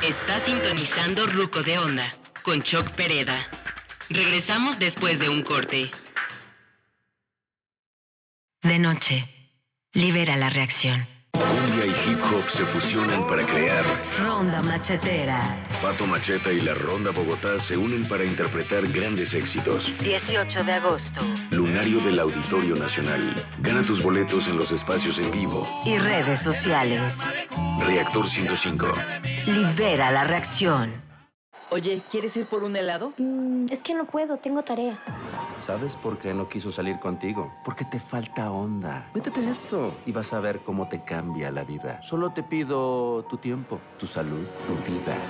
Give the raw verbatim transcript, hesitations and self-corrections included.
Está sintonizando Ruco de Onda con Choc Pereda. Regresamos después de un corte. De noche, libera la reacción. Cumbia y hip hop se fusionan para crear Ronda Machetera. Pato Macheta y la Ronda Bogotá se unen para interpretar grandes éxitos. dieciocho de agosto. Lunario del Auditorio Nacional. Gana tus boletos en los espacios en vivo. Y redes sociales. Reactor ciento cinco. Libera la reacción. Oye, ¿quieres ir por un helado? Mm, es que no puedo, tengo tarea. ¿Sabes por qué no quiso salir contigo? Porque te falta onda. Métete esto y vas a ver cómo te cambia la vida. Solo te pido tu tiempo, tu salud, tu vida.